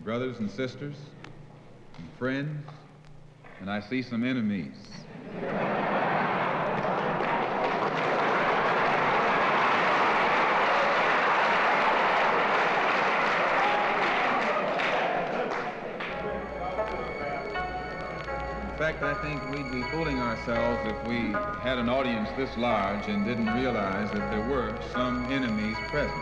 brothers and sisters, and friends, and I see some enemies. In fact, I think we'd be fooling ourselves if we had an audience this large and didn't realize that there were some enemies present.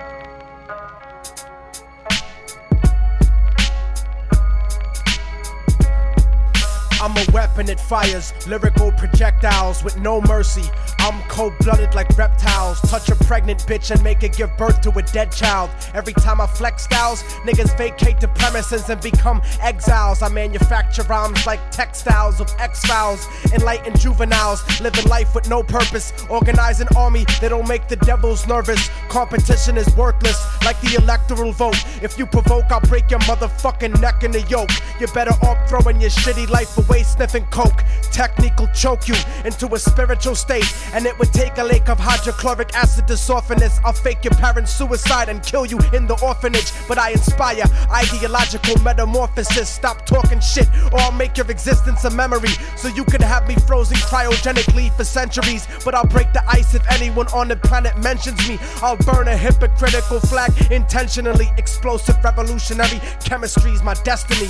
I'm a weapon that fires lyrical projectiles with no mercy. I'm cold-blooded like reptiles. Touch a pregnant bitch and make her give birth to a dead child. Every time I flex styles, niggas vacate the premises and become exiles. I manufacture rhymes like textiles of X-Files. Enlightened juveniles, living life with no purpose. Organize an army that'll make the devils nervous. Competition is worthless, like the electoral vote. If you provoke, I'll break your motherfucking neck in the yoke. You're better off throwing your shitty life away sniffing coke. Technique will choke you into a spiritual state, and it would take a lake of hydrochloric acid to soften this. I'll fake your parents' suicide and kill you in the orphanage, but I inspire ideological metamorphosis. Stop talking shit or I'll make your existence a memory, so you could have me frozen cryogenically for centuries. But I'll break the ice if anyone on the planet mentions me. I'll burn a hypocritical flag intentionally. Explosive revolutionary chemistry's my destiny.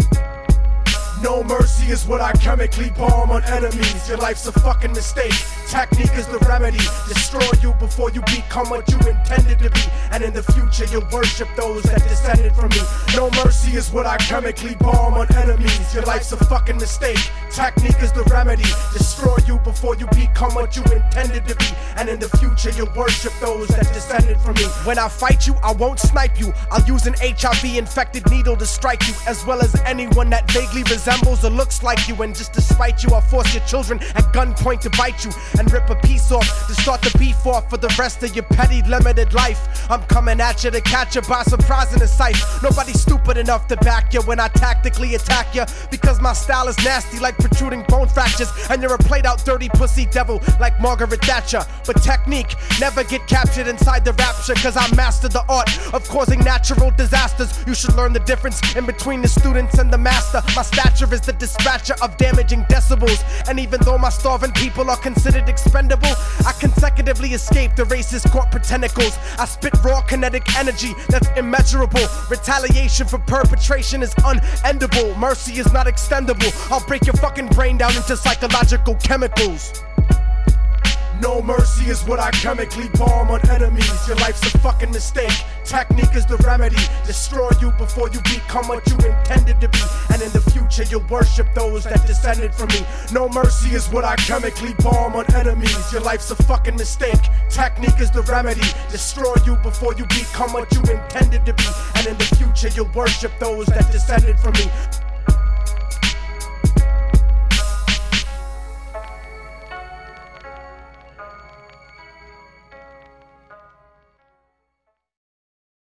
No mercy is what I chemically bomb on enemies. Your life's a fucking mistake. Technique is the remedy. Destroy you before you become what you intended to be. And in the future you'll worship those that descended from me. No mercy is what I chemically bomb on enemies. Your life's a fucking mistake. Technique is the remedy. Destroy you before you become what you intended to be. And in the future you'll worship those that descended from me. When I fight you, I won't snipe you. I'll use an HIV-infected needle to strike you, as well as anyone that vaguely resembles or looks like you. And just to spite you, I'll force your children at gunpoint to bite you and rip a piece off to start the beef off for the rest of your petty limited life. I'm coming at you to catch you by surprise in the sight. Nobody's stupid enough to back you when I tactically attack you, because my style is nasty like protruding bone fractures, and you're a played out dirty pussy devil like Margaret Thatcher. But technique never get captured inside the rapture, cause I mastered the art of causing natural disasters. You should learn the difference in between the students and the master. My stature is the dispatcher of damaging decibels, and even though my starving people are considered expendable, I consecutively escape the racist corporate tentacles. I spit raw kinetic energy that's immeasurable. Retaliation for perpetration is unendable. Mercy is not extendable. I'll break your fucking brain down into psychological chemicals. No mercy is what I chemically bomb on enemies. Your life's a fucking mistake. Technique is the remedy. Destroy you before you become what you intended to be. And in the future you'll worship those that descended from me. No mercy is what I chemically bomb on enemies. Your life's a fucking mistake. Technique is the remedy. Destroy you before you become what you intended to be. And in the future you'll worship those that descended from me.